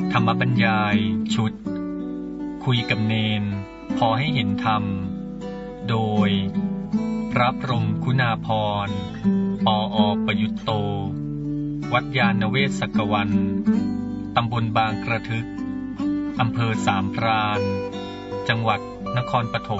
ธรรมบรรยายชุดคุยกับเนนพอให้เห็นธรรมโดยพระพรหมคุณาภรณ์ปอ.ประยุตโตวัดยาณเวศกวันตำบลบางกระทึกอำเภอสามพรานจังหวัดนครปฐม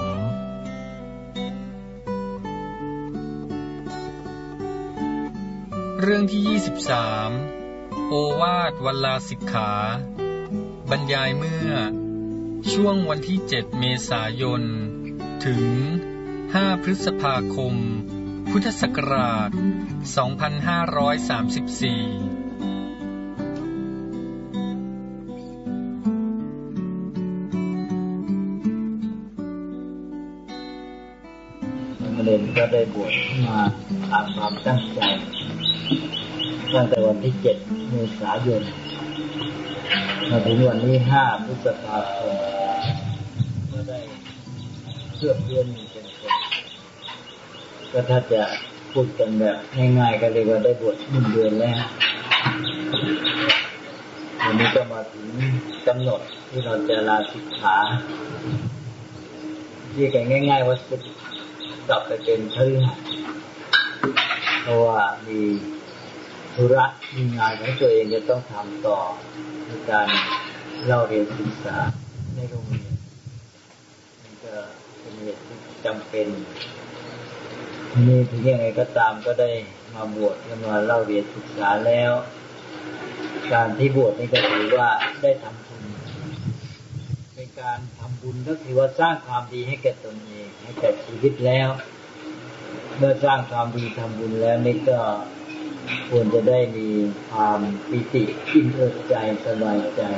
เรื่องที่23โอวาทวัลลาสิกขาบรรยายเมื่อช่วงวันที่7เมษายนถึง5พฤษภาคมพุทธศักราช2534 เด็กก็ได้บวชมาตามความตั้งใจตั้งแต่วันที่7เมษายนมาถึงวันที่5พฤษภาคมก็ได้เกือบเดือนหนึ่งเต็มๆก็ถ้าจะพูดกันแบบง่ายๆก็เรียกว่าได้บวช1เดือนแล้ววันนี้ก็มาถึงกำหนดที่เราจะลาสิกขาเรียกกันง่ายๆว่าสึกกลับไปเป็นคฤหัสถ์เพราะว่ามีธุระมีงานของตัวเองจะต้องทำต่อในการเล่าเรียนศึกษาในโรงเรียนมันก็เป็นเหตุที่จำเป็นทีนี้ถึงยังไงก็ตามก็ได้มาบวชมาเล่าเรียนศึกษาแล้วการที่บวชนี่ก็ถือว่าได้ทำบุญเป็นการทำบุญก็คือว่าสร้างความดีให้แก่ตนเองให้แก่ชีวิตแล้วเมื่อสร้างความดีทำบุญแล้วนี่ก็ควรจะได้มีความปิติอิ่มเอิบใจสบายใจ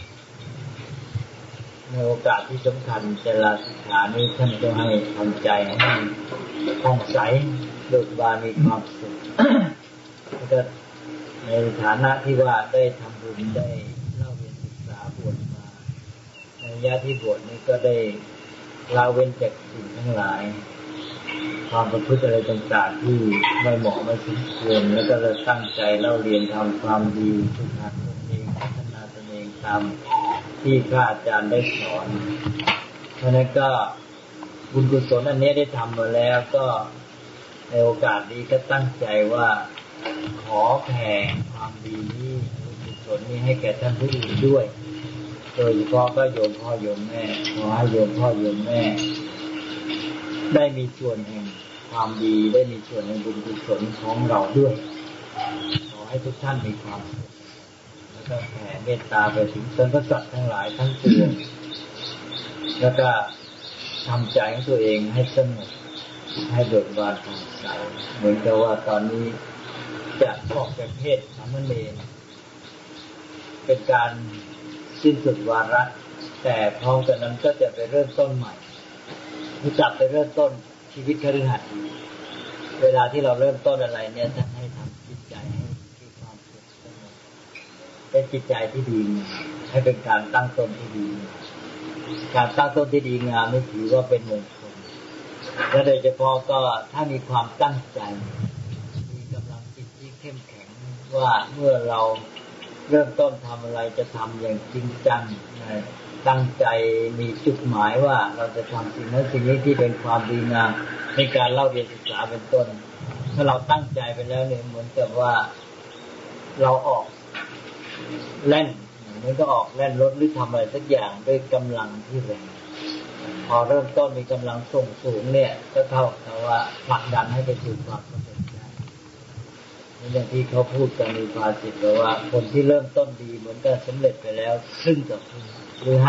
ในโอกาสที่สำคัญจะลาสิกขานี้ท่านก็ให้ทำใจให้ผ่องใสเบิกบานมีความสุขแล้วก็ในฐานะที่ว่าได้ทำบุญได้เล่าเรียนศึกษาบวชมาในระยะที่บวชนี้ก็ได้ละเว้นจากสิ่งทั้งหลายความประพฤติอะไรต่างๆที่ไม่เหมาะไม่สมควรแล้วก็จะตั้งใจเล่าเรียนทำความดีฝึกหัดตนเองพัฒนาตนเองตามที่พระอาจารย์ได้สอนเพราะนั้นก็บุญกุศลอันนี้ได้ทำมาแล้วก็ในโอกาสนี้ก็ตั้งใจว่าขอแผ่ความดีนี้บุญกุศลนี้ให้แก่ท่านผู้อื่นด้วยโดยเฉพาะก็โยมพ่อโยมแม่ขอให้โยมพ่อโยมแม่ได้มีส่วนแห่งความดีได้มีส่วนในบุญกุศลของเราด้วยขอให้ทุกท่านมีความสุขแล้วก็แผ่เมตตาไปถึงสรรพสัตว์ทั้งหลายทั้งปวงแล้วก็ทำใจของตัวเองให้สงบให้เบิกบานผ่องใสเหมือนกับว่าตอนนี้จะออกจากเพศสามเณรเป็นการสิ้นสุดวาระแต่พร้อมกันนั้นก็จะไปเริ่มต้นใหม่รู้จักไปเริ่มต้นชีวิตคฤหัสถ์เวลาที่เราเริ่มต้นอะไรเนี่ยท่านให้ทำจิตใจให้มีความสุขสงบเป็นจิตใจที่ดีให้เป็นการตั้งต้นที่ดีการตั้งต้นที่ดีงามนี่ถือว่าเป็นมงคลและโดยเฉพาะก็ถ้ามีความตั้งใจมีกำลังจิตที่เข้มแข็งว่าเมื่อเราเริ่มต้นทำอะไรจะทำอย่างจริงจังตั้งใจมีจุดหมายว่าเราจะทำสิ่งนั้นสิ่งนี้ที่เป็นความดีงามในการเล่าเรียนศึกษาเป็นต้นถ้าเราตั้งใจไปแล้วเนี่ยเหมือนกับว่าเราออกเล่นเหมือนก็ออกเล่นรถหรือทำอะไรสักอย่างด้วยกำลังที่แรงพอเริ่มต้นมีกำลังส่งสูงเนี่ยก็เท่ากับว่าผลักดันให้ไปสู่ความสำเร็จได้อย่างที่เขาพูดกันในภาษิตว่าคนที่เริ่มต้นดีเหมือนกับสำเร็จไปแล้วครึ่งต่อครึ่งหรือ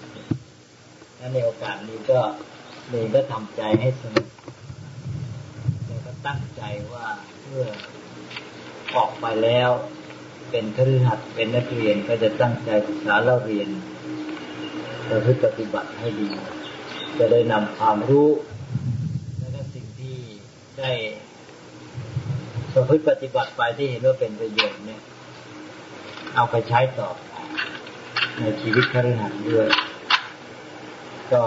50% และในโอกาสนี้ก็เลยก็ทำใจให้สงบแล้วก็ตั้งใจว่าเพื่อออกไปแล้วเป็นคฤหัสถ์เป็นนักเรียนก็จะตั้งใจศึกษาเล่าเรียนประพฤติปฏิบัติให้ดีจะได้นำความรู้และก็สิ่งที่ได้ประพฤติปฏิบัติไปที่เห็นว่าเป็นประโยชน์เนี่ยเอาไปใช้ต่อในชีวิตคฤหัสถ์ด้วยก็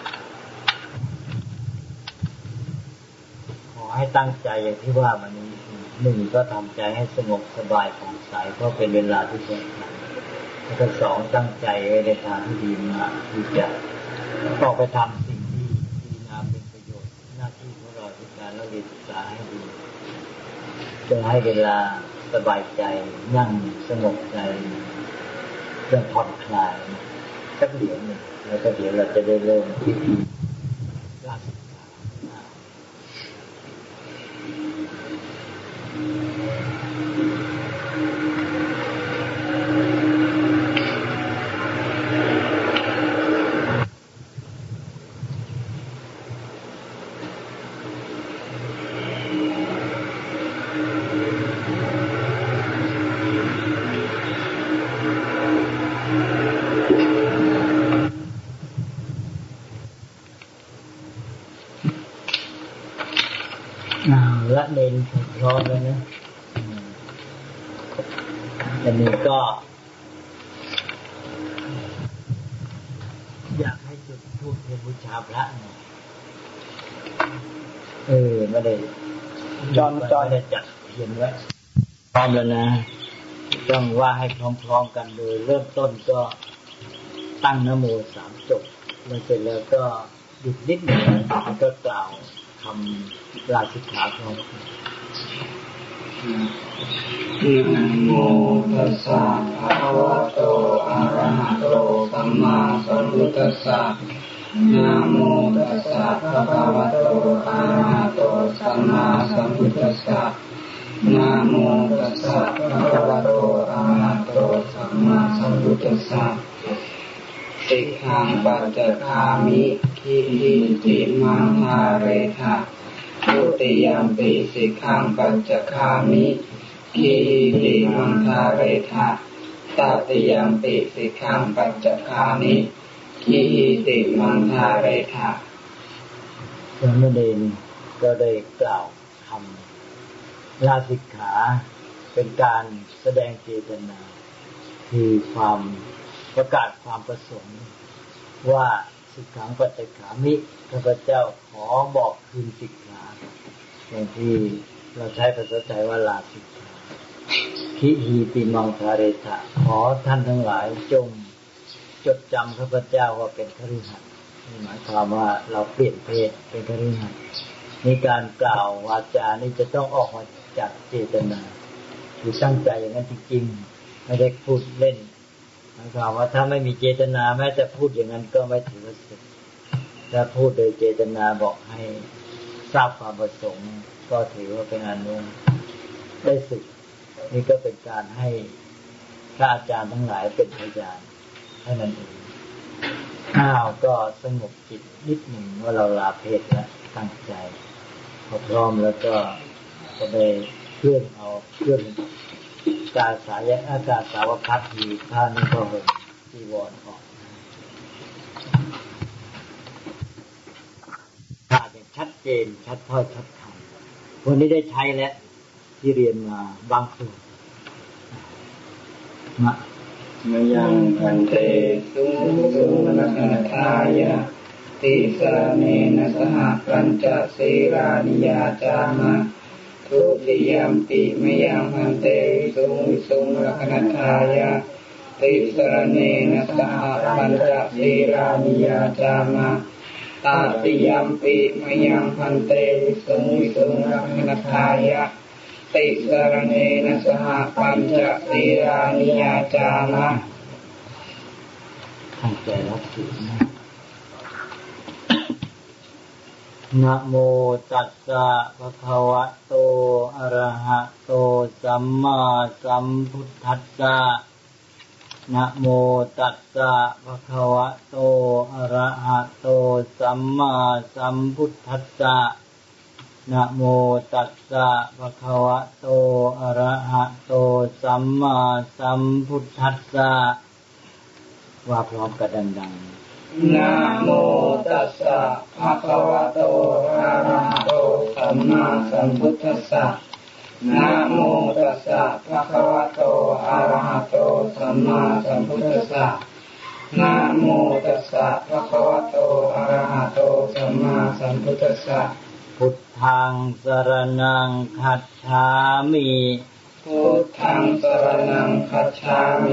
ขอให้ตั้งใจอย่างที่ว่ามันหนึ่งก็ทำใจให้สงบสบายผ่องใสเพราะเป็นเวลาที่สำคัญแล้วก็สองตั้งใจไว้ในทางที่ดีมาที่จะออกไปทำสิ่งที่ดีงามเป็นประโยชน์หน้าที่ของเราคือการเรียนศึกษาให้ดีจะให้เวลาสบายใจนั่งสงบใจเรื่องผ่อนคลายสักเดี๋ยวหนึ่งแล้วก็เดี๋ยวเราจะได้เริ่มพิธีราชศึกษาละเนนพร้อมแล้วนะอันนี้ก็อยากให้จุดธูปเทียนบูชาพระเนี่ยไม่ได้จอนได้จัดเทียนไว้พร้อมแล้วนะต้องว่าให้พร้อมๆกันโดยเริ่มต้นก็ตั้งนะโม3จบแล้วเสร็จแล้วก็หยุดนิดหนึ่งก็กล่าวคำลาสิกขาพร้อมกันนะโมตัสสะภะคะวะโตอะระหะโตสัมมาสัมพุทธัสสะนะโมตัสสะภะคะวะโตอะระหะโตสัมมาสัมพุทธัสสะนะโมตัสสะภะคะวะโตอะระหะโตสัมมาสัมพุทธัสสะสิกขังปัจจคามิคิติมังหาเรทะทุติยัมปิสิกขังปัจจคามิคิติมังหาเรทะตติยัมปิสิกขังปัจจคามิคิติมังหาเรทะสามเณรก็ได้กล่าวคำลาสิกขาเป็นการแสดงเจตนาคือความประกาศความประสงค์ว่าสิกขังปัจจคามิข้าพเจ้าขอบอกคืนสิกขาอย่างที่เราใช้ภาษาไทยว่าลาสิกขาคิหีติมังคาเรทะขอท่านทั้งหลายจงจดจำข้าพเจ้าว่าเป็นคฤหัสถ์นี่หมายความว่าเราเปลี่ยนเพศเป็นคฤหัสถ์นี่การกล่าววาจานี่จะต้องออกมาจากเจตนาคือตั้งใจอย่างนั้นจริงๆไม่ได้พูดเล่นหมายความว่าถ้าไม่มีเจตนาแม้จะพูดอย่างนั้นก็ไม่ถือว่าศึกถ้าพูดโดยเจตนาบอกให้ทราบความประสงค์ก็ถือว่าเป็นอนุได้ศึกนี่ก็เป็นการให้พระอาจารย์ทั้งหลายเป็นพยานเท่านั้นเองก็สงบจิตนิดหนึ่งว่าเราลาเพศแล้วตั้งใจพอพร้อมแล้วก็ไปเคลื่อนกาสายะอากาศสาวพัดทีท่านี้ก็ห่มจีวรออกถ้าอย่างชัดเจนชัดถ้อยชัดคำวันนี้ได้ใช้แล้วที่เรียนมาบางส่วนมยังพันเตสุนักทายะติสรเนนะสหปัญจศีรานิยาจามะทุติยัมปิมยังพันเตสุนักทายะติสรเนนะสหปัญจศีรานิยาจามะตติยัมปิมยังพันเตสุนักทายะติสรเนนะสหปัญจศีรานิยาจามะตั้งใจรับศีลนะนะโมตัสสะภะคะวะโตอะระหะโตสัมมาสัมพุทธัสสะนะโมตัสสะภะคะวะโตอะระหะโตสัมมาสัมพุทธัสสะนะโมตัสสะภะคะวะโตอะระหะโตสัมมาสัมพุทธัสสะว่าพร้อมกันดังๆนะโมตัสสะภะคะวะโตอะระหะโตสัมมาสัมพุทธัสสะนะโมตัสสะภะคะวะโตอะระหะโตสัมมาสัมพุทธัสสะนะโมตัสสะภะคะวะโตอะระหะโตสัมมาสัมพุทธัสสะพุทธังสรณังคัจฉามิพุทธังสรณังคัจฉามิ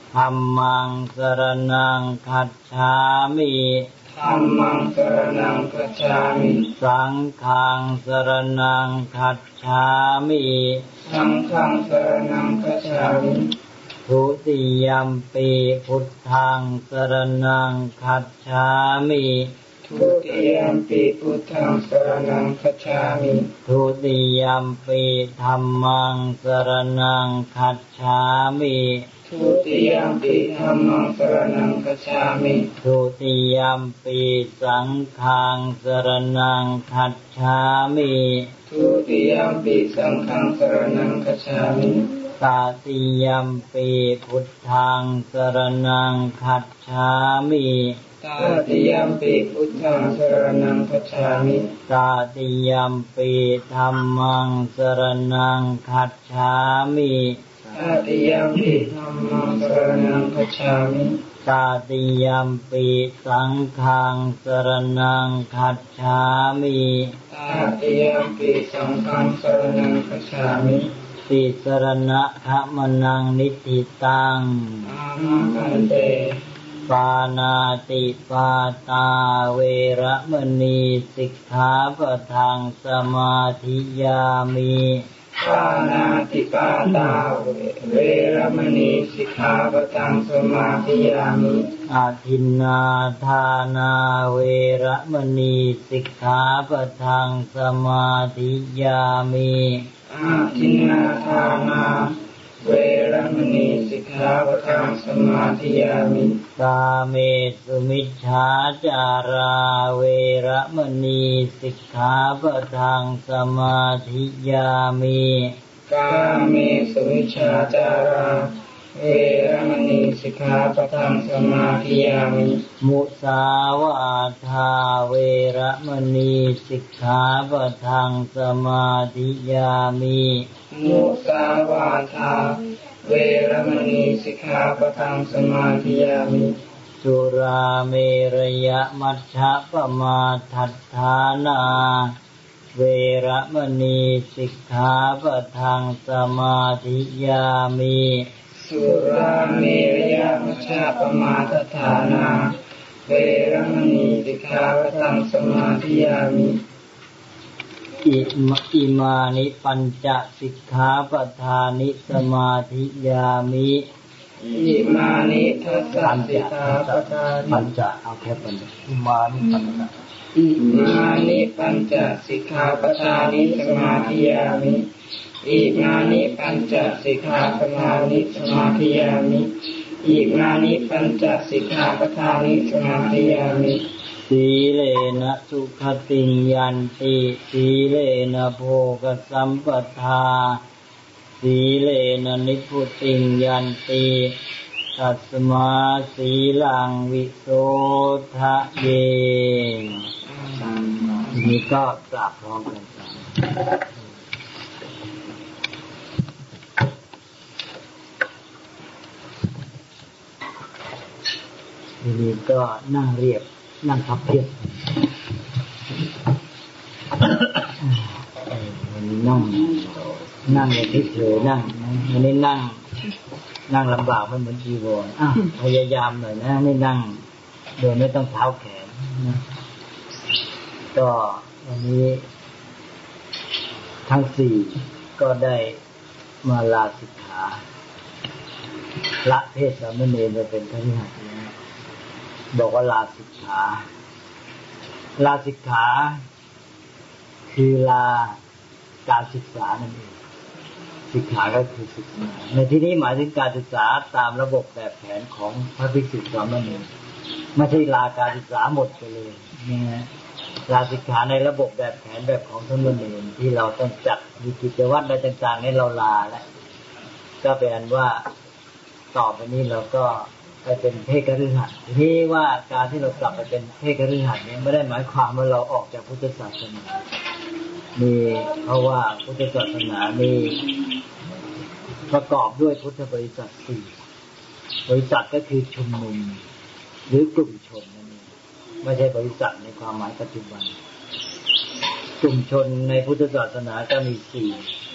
ธัมมังสรณังคัจฉามิธัมมังสรณังคัจฉามิสังฆังสรณังคัจฉามิสังฆังสรณังคัจฉามิทุติยัมปิพุทธังสรณังคัจฉามิทุติยัมปิพุทธังสรณังคัจฉามิทุติยัมปิธัมมังสรณังคัจฉามิทุติยัมปิธัมมังสรณังคัจฉามิทุติยัมปิสังฆังสรณังคัจฉามิทุติยัมปิสังฆังสรณังคัจฉามิตติยัมปิพุทธังสรณังคัจฉามิตติยัมปิพุทธังสรณังคัจฉามิตติยัมปิธัมมังสรณังคัจฉามิตติยัมปิธัมมังสรณังคัจฉามิตติยัมปิสังฆังสรณังคัจฉามิตติยัมปิสังฆังสรณังคัจฉามิติสรณะขมนังนิธิตังอามาคันเตปานาติปาตาเวระมณีสิกขาปะทังสมาธิยามิปานาติปาตาเวระมณีสิกขาปะทังสมาธิยามิอาทินนาทานาเวระมณีสิกขาปะทังสมาธิยามิอาทินนาทานาเวระมณีสิกขาปะทังสมาธิยามิกาเมสุมิจฉาจาราเวระมณีสิกขาปะทังสมาธิยามิกาเมสุมิจฉาจาราเวระมณีสิกขาปะทังสมาธิยามิมุสาวาทาเวระมณีสิกขาปะทังสมาธิยามิมุสาวาทาเวระมณีสิกขาปะทังสมาธิยามิสุราเมรยมัชฌะปมาทัฏฐานาเวระมณีสิกขาปะทังสมาธิยามิสุราเมรยมัชฌะปมาทัฏฐานาเวระมณีสิกขาปะทังสมาธิยามิอิมานิปัญจสิกขาปทานิสมาธิยามิอิมานิทัสสะสิกขาปทานิปัญจเอาแค่ปัญจอิมานิปัญจอิมานิปัญจสิกขาปทานิสมาธิยามิอิมานิปัญจสิกขาปทานิสมาธิยามิอิมานิปัญจสิกขาปทานิสมาธิยามิสีเลนะสุขติยันติสีเลนะโภคสัมปทาสีเลนะนิพพุติยันติตัสมาสีลังวิโสทะเยทีนี้ก็กราบพร้อมกันทีนี้ก็นั่งเรียบนั่งพับเพียบนั่งอย่างที่เฉยนั่งอันนี้นั่งลำบากไม่เหมือนจีวรพยายามหน่อยนะไม่นั่งโดยไม่ต้องเท้าแขนนะก็วันนี้ทั้งสี่ก็ได้มาลาสิกขาละเพศสามเณรไปเป็นคฤหัสถ์บอกว่าลาสิกขาคือลาการศึกษานั่นเองสิกขาก็คือศึกษาในที่นี้หมายถึงการศึกษาตามระบบแบบแผนของพระภิกษุสามเณรไม่ใช่ลาการศึกษาหมดไปเลยนะลาสิกขาในระบบแบบแผนแบบของสามเณรที่เราต้องจัดมีกิจวัตรอะไรต่างๆให้เราลาแล้วก็เป็นอันว่าต่อไปนี้เราก็ไปเป็นเพศคฤหัสถ์ทีนี้ว่าการที่เรากลับไปเป็นเพศคฤหัสถ์นี้ไม่ได้หมายความว่าเราออกจากพุทธศาสนาเพราะว่าพุทธศาสนามีประกอบด้วยพุทธบริษัท4บริษัทก็คือชุมนุมหรือกลุ่มชนนั่นเองไม่ใช่บริษัทในความหมายปัจจุบันกลุ่มชนในพุทธศาสนาก็มี4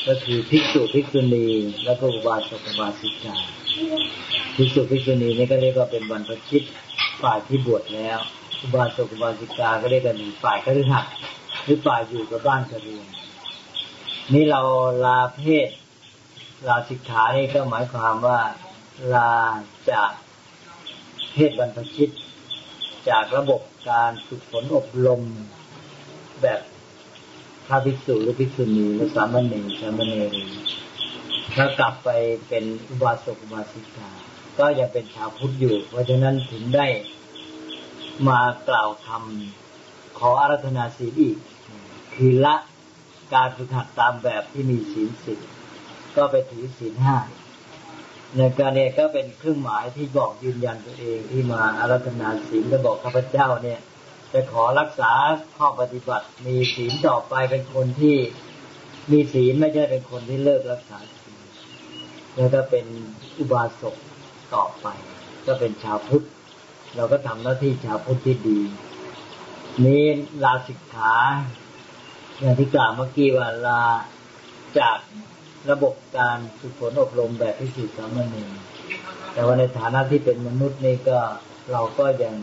ก็คือภิกษุภิกษุณีแล้วก็อุบาสกอุบาสิกาภิกษุภิกษุณีนี่ก็เรียกว่าเป็นบรรพชิตฝ่ายที่บวชแล้วอุบาสกอุบาสิกาก็เรียกกันฝ่ายคฤหัสถ์หรือฝ่ายอยู่กับบ้านกับเรือนนี่เราลาเพศลาสิกขานี่ก็หมายความว่าลาจากเพศบรรพชิตจากระบบการฝึกฝนอบรมแบบพระภิกษุหรือภิกษุณีหรือสามเณรสามเณรีแล้วกลับไปเป็นอุบาสกอุบาสิกาก็ยังเป็นชาวพุทธอยู่เพราะฉะนั้นถึงได้มากล่าวคำขออาราธนาศีลอีกคือละการฝึกหัดตามแบบที่มีศีล10ก็ไปถือศีล5ในการนี้ก็เป็นเครื่องหมายที่บอกยืนยันตัวเองที่มาอาราธนาศีลก็บอกข้าพเจ้าเนี่ยจะขอรักษาข้อปฏิบัติมีศีลต่อไปเป็นคนที่มีศีลไม่ใช่เป็นคนที่เลิกรักษาศีลแล้วก็เป็นอุบาสกต่อไปก็เป็นชาวพุทธเราก็ทำหน้าที่ชาวพุทธที่ดีนี้ลาสิกขาอย่างที่กล่าวเมื่อกี้ว่าลาจากระบบการฝึกฝนอบรมแบบภิกษุสามเณรแต่ว่าในฐานะที่เป็นมนุษย์นี่ก็เราก็ยัง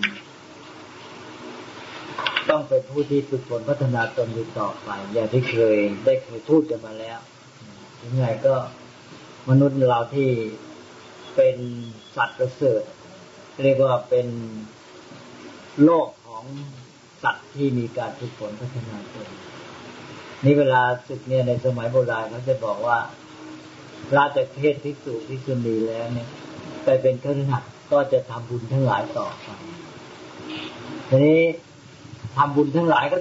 ต้องเป็นผู้ที่ฝึกฝนพัฒนาตนอยู่ต่อไปอย่างที่เคยพูดกันมาแล้วยังไงก็มนุษย์เราที่เป็นสัตว์ประเสริฐเรียกว่าเป็นโลกของสัตว์ที่มีการฝึกฝนพัฒนาตนนี่เวลาศึกเนี่ยในสมัยโบราณเขาจะบอกว่าราชเพศภิกษุภิกษุณีแล้วเนี่ยไปเป็นคฤหัสถ์ก็จะทำบุญทั้งหลายต่อไปทีนี้ทำบุญทั้งหลายก็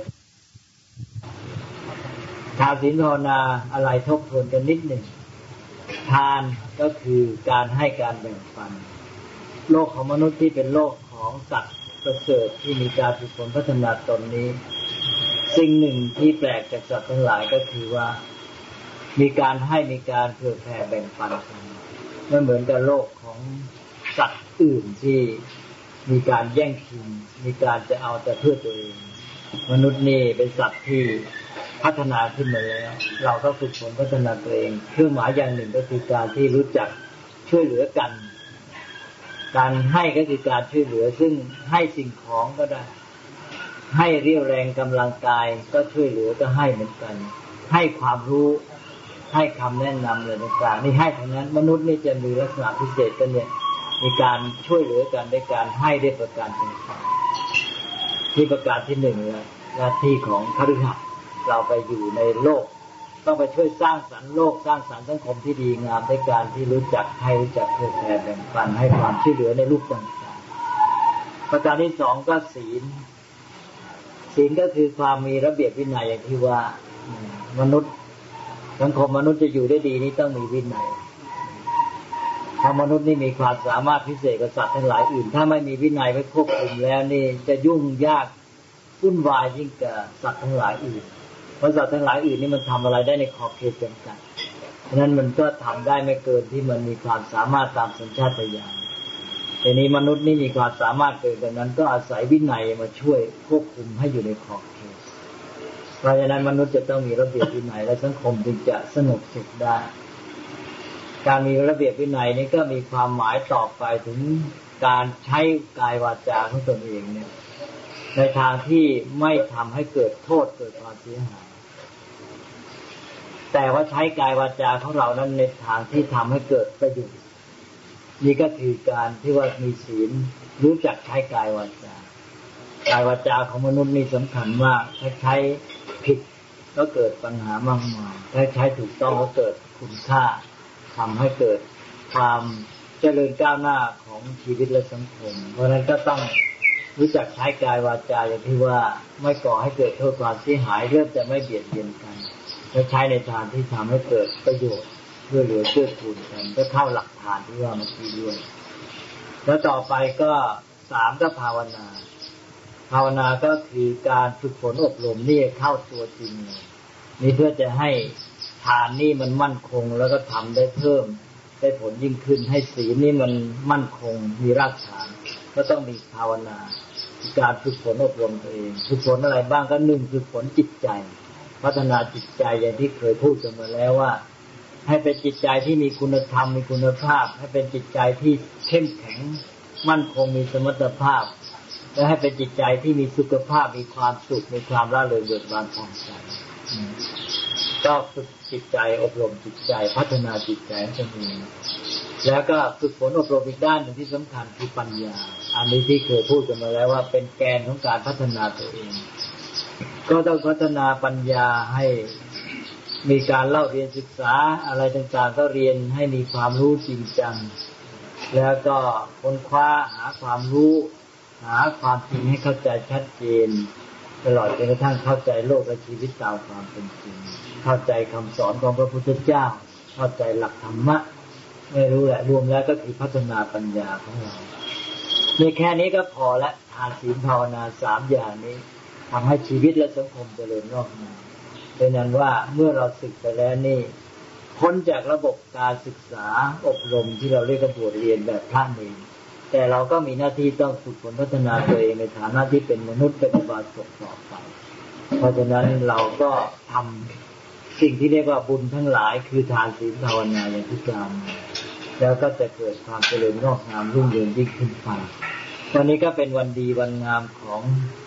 ทานศีลภาวนาอะไรทบทวนกันนิดหนึ่งทานก็คือการให้การแบ่งปันโลกของมนุษย์ที่เป็นโลกของสัตว์ประเสริฐที่มีการฝึกฝนพัฒนาตนนี้สิ่งหนึ่งที่แปลกจากสัตว์ทั้งหลายก็คือว่ามีการให้มีการเผื่อแผ่แบ่งปันกันไม่เหมือนกับโลกของสัตว์อื่นที่มีการแย่งชิงมีการจะเอาแต่เพื่อตัวเองมนุษย์นี่เป็นสัตว์ที่พัฒนาขึ้นมาแล้วเราก็ฝึกฝนพัฒนาตัวเองเครื่องหมายอย่างหนึ่งก็คือการที่รู้จักช่วยเหลือกันการให้ก็คือการช่วยเหลือซึ่งให้สิ่งของก็ได้ให้เรี่ยวแรงกำลังกายก็ช่วยเหลือก็ให้เหมือนกันให้ความรู้ให้คำแนะนำอะไรต่างๆนี่ให้ทั้งนั้นมนุษย์นี่จะมีลักษณะพิเศษกันเนี่ยมีการช่วยเหลือกันด้วยการให้ด้วยประการต่างๆที่ประการที่หนึ่งเลยหน้าที่ของคฤหัสถ์เราไปอยู่ในโลกต้องไปช่วยสร้างสรรค์โลกสร้างสรรค์สังคมที่ดีงามด้วยการที่รู้จักให้รู้จักเผื่อแผ่แบ่งปันให้ความช่วยเหลือในรูปต่างๆประการที่สองก็ศีลก็คือความมีระเบียบวินัยอย่างที่ว่ามนุษย์สังคมมนุษย์จะอยู่ได้ดีนี่ต้องมีวินัยถ้ามนุษย์นี่มีความสามารถพิเศษกว่าสัตว์ทั้งหลายอื่นถ้าไม่มีวินัยไว้ควบคุมแล้วนี่จะยุ่งยากวุ่นวายยิ่งกว่าสัตว์ทั้งหลายอื่นเพราะสัตว์ทั้งหลายอื่นนี่มันทำอะไรได้ในขอบเขตจำกัดฉะนั้นมันก็ทำได้ไม่เกินที่มันมีความสามารถตามสัญชาตญาณแต่นี้มนุษย์นี่มีความสามารถเกินกว่านั้นก็อาศัยวินัยมาช่วยควบคุมให้อยู่ในขอบเขตเพราะฉะนั้นมนุษย์จะต้องมีระเบียบวินัยและสังคมจึงจะสงบสุขได้การมีระเบียบวินัยนี้ก็มีความหมายต่อไปถึงการใช้กายวาจาของตนเองเนี่ยในทางที่ไม่ทำให้เกิดโทษเกิดความเสียหายแต่ว่าใช้กายวาจาของเรานั้นในทางที่ทำให้เกิดประโยชน์นี่ก็คือการที่ว่ามีศีลรู้จักใช้กายวาจากายวาจาของมนุษย์นี่สำคัญมากถ้าใช้ผิดก็เกิดปัญหามากมายถ้าใช้ถูกต้องก็เกิดคุณค่าทำให้เกิดความเจริญก้าวหน้าของชีวิตและสังคมเพราะฉะนั้นก็ต้องรู้จักใช้กายวาจาอย่างที่ว่าไม่ก่อให้เกิดโทษความเสียหายเริ่มจะไม่เบียดเบียนกันและใช้ในทางที่ทำให้เกิดประโยชน์เพื่อเหลือเกื้อกูลกันก็เข้าหลักฐานที่ว่าเมื่อกี้ด้วยแล้วต่อไปก็3ก็ภาวนาก็คือการฝึกฝนอบรมนี่เข้าตัวจริงนี่เพื่อจะให้ทานนี่มันมั่นคงแล้วก็ทำได้เพิ่มได้ผลยิ่งขึ้นให้ศีลนี่มันมั่นคงมีรากฐานก็ต้องมีภาวนาการฝึกฝนอบรมตัวเองฝึกฝนอะไรบ้างก็1ฝึกฝนจิตใจพัฒนาจิตใจอย่างที่เคยพูดกันมาแล้วว่าให้เป็นจิตใจที่มีคุณธรรมมีคุณภาพให้เป็นจิตใจที่เข้มแข็งมั่นคงมีสมรรถภาพและให้เป็นจิตใจที่มีสุขภาพมีความสุขมีความร่าเริงเบิกบานผ่องใสก็ฝึกจิตใจอบรมจิตใจพัฒนาจิตใจให้มีแล้วก็ฝึกฝนอบรมอีกด้านหนึ่งที่สำคัญคือปัญญาอันนี้ที่เคยพูดกันมาแล้วว่าเป็นแกนของการพัฒนาตัวเองก็ต้องพัฒนาปัญญาให้มีการเล่าเรียนศึกษาอะไรต่างๆก็เรียนให้มีความรู้จริงจังแล้วก็ค้นคว้าหาความรู้หาความจริงให้เข้าใจชัดเจนตลอดจนกระทั่งเข้าใจโลกและชีวิตตามความเป็นจริงเข้าใจคำสอนของพระพุทธเจ้าเข้าใจหลักธรรมะไม่รู้แหละรวมแล้วก็คือพัฒนาปัญญาของเราในแค่นี้ก็พอละทานศีลภาวนา3อย่างนี้ทำให้ชีวิตและสังคมเจริญงอกงามเป็นนั้นว่าเมื่อเราศึกไปแล้วนี่พ้นจากระบบการศึกษาอบรมที่เราเรียกว่าบวชเรียนแบบพระเนรแต่เราก็มีหน้าที่ต้องฝึกฝนพัฒนาตัวเองในฐานะที่เป็นมนุษย์เป็นอุบาสกต่อไปเพราะฉะนั้นเราก็ทำสิ่งที่เรียกว่าบุญทั้งหลายคือทานศีลภาวนาอย่างที่กล่าวมาแล้วก็จะเกิดความเจริญงอกงามรุ่งเรืองยิ่งขึ้นไปวันนี้ก็เป็นวันดีวันงามของ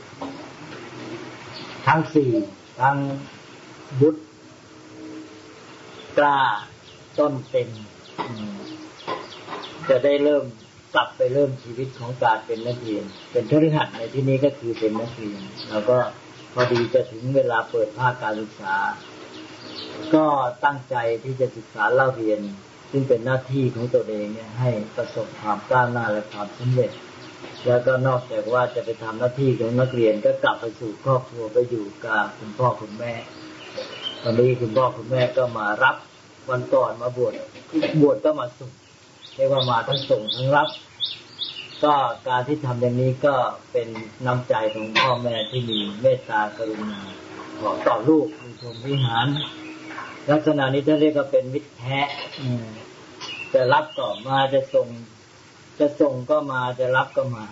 ทั้ง4ทั้งบุตรกล้าต้นเต็มจะได้เริ่มกลับไปเริ่มชีวิตของการเป็นนักเรียนเป็นคฤหัสถ์ในที่นี้ก็คือเป็นนักเรียนแล้วก็พอดีจะถึงเวลาเปิดภาคการศึกษาก็ตั้งใจที่จะศึกษาเล่าเรียนซึ่งเป็นหน้าที่ของตัวเองเนี่ยให้ประสบความก้าวหน้าและความสำเร็จแล้วก็นอกจากว่าจะไปทำหน้าที่ของนักเรียนก็กลับไปสู่ครอบครัวไปอยู่กับคุณพ่อคุณแม่ตอนนี้คุณพ่อคุณแม่ก็มารับวันก่อนมาบวชก็มาส่งเรียกว่ามาทั้งส่งทั้งรับก็การที่ทำอย่างนี้ก็เป็นน้ำใจของพ่อแม่ที่มีเมตตากรุณาต่อลูกมีพรหมวิหารลักษณะนี้จะเรียกว่าเป็นมิตรแท้จะรับก็มาจะส่งก็มาจะรับก็มา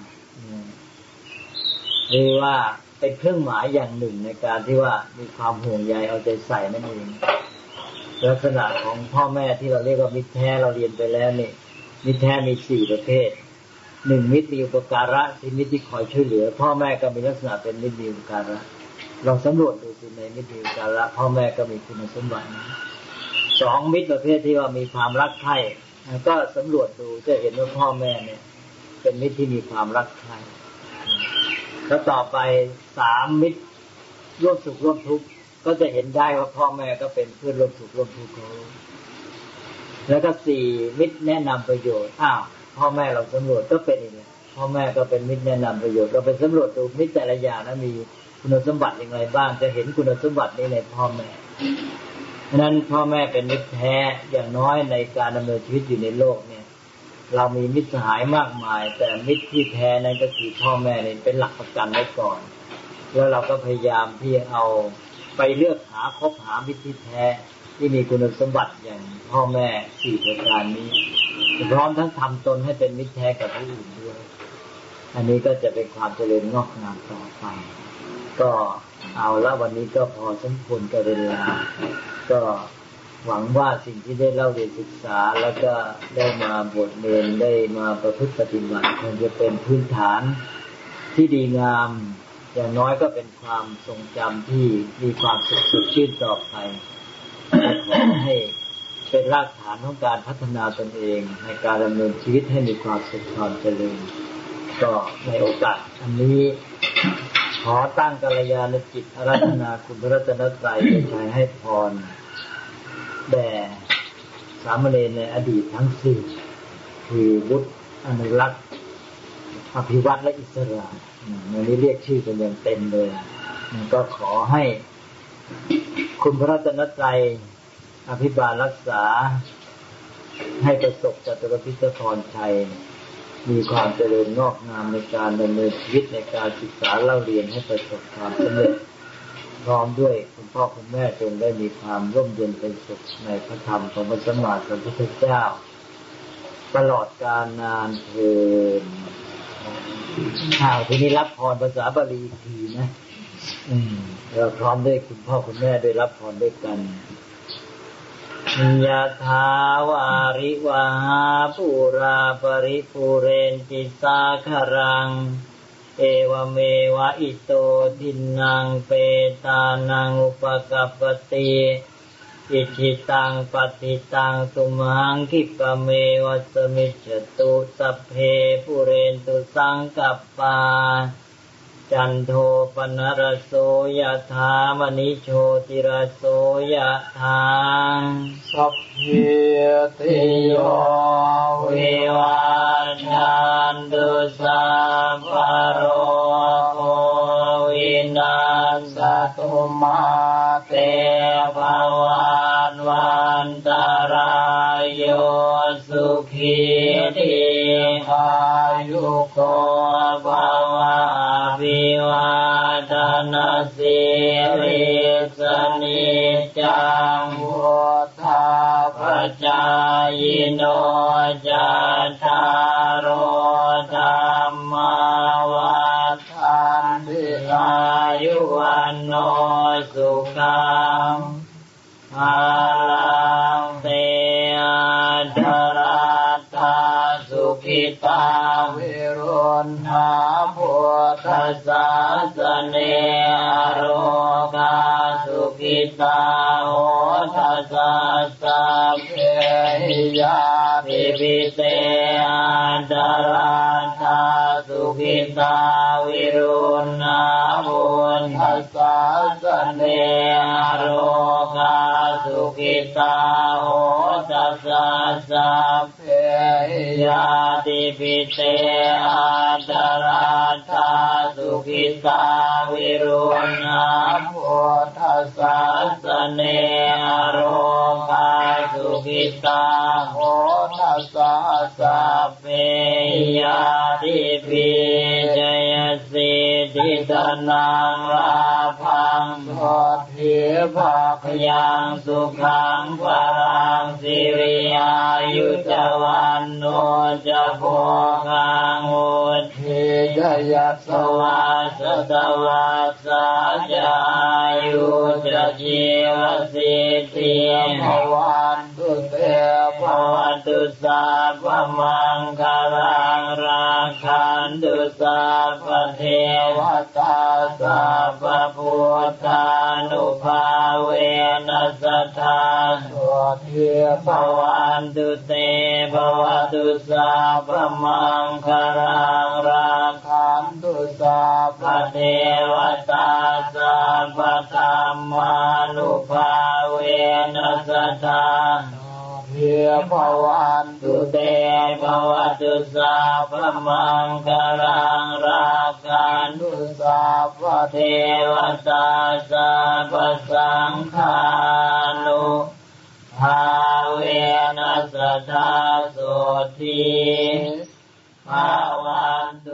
หรือว่าเป็นเครื่องหมายอย่างหนึ่งในการที่ว่ามีความห่วงใยเอาใจใส่นั่นเองลักษณะของพ่อแม่ที่เราเรียกว่ามิตรแท้เราเรียนไปแล้วนี่มิตรแท้มี4ประเภท1มิตรมีอุปการะที่มิตรที่คอยช่วยเหลือพ่อแม่ก็มีลักษณะเป็นมิตรมีอุปการะลองสำรวจดูสิในมิตรมีอุปการะพ่อแม่ก็มีคุณสมบัตินะ2มิตรประเภทที่ว่ามีความรักใคร่ก็สำรวจดูจะเห็นว่าพ่อแม่เนี่ยเป็นมิตรที่มีความรักใคร่แล้วต่อไป3มิตรร่วมสุขร่วมทุกข์ก็จะเห็นได้ว่าพ่อแม่ก็เป็นเพื่อนร่วมสุขร่วมทุกข์เขาแล้วก็4มิตรแนะนำประโยชน์พ่อแม่เราสำรวจก็เป็นอย่างนี้พ่อแม่ก็เป็นมิตรแนะนำประโยชน์เราไปสำรวจดูมิตรแต่ละอย่างนั้นมีคุณสมบัติอย่างไรบ้างจะเห็นคุณสมบัตินี้ในพ่อแม่ฉะนั้นพ่อแม่เป็นมิตรแท้อย่างน้อยในการดำเนินชีวิตอยู่ในโลกเนี่ยเรามีมิตรสหายมากมายแต่มิตรที่แท้นั้นก็คือพ่อแม่นี่เป็นหลักประกันไว้ก่อนแล้วเราก็พยายามที่เอาไปเลือกคบหามิตรที่แท้ที่มีคุณสมบัติอย่างพ่อแม่4ประการนี้พร้อมทั้งทำตนให้เป็นมิตรแท้กับผู้อื่นด้วยอันนี้ก็จะเป็นความเจริญงอกงามต่อไปก็เอาละวันนี้ก็พอสมควรกับเวลาก็หวังว่าสิ่งที่ได้เล่าเรียนศึกษาแล้วก็ได้มาบวชเรียนได้มาประพฤติปฏิบัติคงจะเป็นพื้นฐานที่ดีงามอย่างน้อยก็เป็นความทรงจำที่มีความสุขสดชื่นต่อไปขอให้เป็นรากฐานของการพัฒนาตนเองในการดำเนินชีวิตให้มีความสุขความเจริญก็ในโอกาสอันนี้ขอตั้งกัลยาณจิตอาราธนาคุณพระรัตนตรัยใจให้พรแด่สามเณรในอดีตทั้ง4คือบุตรอนุรักษ์อภิวัตและอิสระวันนี้เรียกชื่อกันอย่างเต็มเลยก็ขอให้คุณพระรัตนตรัยอภิบาลรักษาให้ประสบจตุรพิธพรชัยมีความเจริญงอกงามในการดำเนินชีวิตในการศึกษาเล่าเรียนให้ประสบความสำเร็จพร้อมด้วยคุณพ่อคุณแม่จงได้มีความร่มเย็นเป็นสุขในพระธรรมของพระสัมมาสัมพุทธเจ้าตลอดกาลนานเทอญทีนี้รับพรภาษาบาลีทีนะเราพร้อมด้วยคุณพ่อคุณแม่ได้รับพรด้วยกันยะถาวาริวหาปุราปริปุเรนติสาคารังเอวเมวะอิโตทินังเปตานังอุปกัปปติอิจิตังปฏิตังตุมหังคิปะเมวัสมิจจตุสัพเพปุเรนตุสังกัปปาจันโทปนรโสยถามณิโชติรโสยถาสัพเพติโยวิวัชชันตุสัพพะโรโควินาศตุมาเตภวันวันตรายโยสุขีทีขายุโกภวะวิวัฒนาสิริสนิจังวุฒาปจายโนจัตตารโอธรรมวัฏันติอายุวันโนสุขังภาลังเตชะรัตถาสุขิตาวิรุณหาพุทธัสสะสเนโรกาสุขิตาโหทัสสะสัพเพยาภิปิเตอันตรัตถาสุขิตาวิรุณหาพุทธัสสะสเนโรกาสุขิตาโหทัสสะสัพเพยาภิปิเตอันตรัตถาสุขิตาวิรุณหาพุทธัสสะสเนโรกาสุขิตาโหทัสสะสัพเพยาภิปิจยสิทธิธนังลาภังโสทิภาคยังสุขังภลังสิริอายุจวันโนจะโภคังอุทิยยัสสวาสตวัสสะจายุจะชีวสิทธิภวันตุเตภวันตุสัพพมังคลังราคันตุสัพพเทวตาสัพพพุทธานุภาเวนัสสทาสุทิภวันตุเตภวตุสัพพมังคลังราคันตุสัพพเทวตาสัพพธรรมานุภาเวนัสสทาเพียภวันตุเตภวตุสัพพมังคลังราคันตุสัพพเทวตาสัพพสังฆานุภาเวนัสสทาโสทิภวันตุ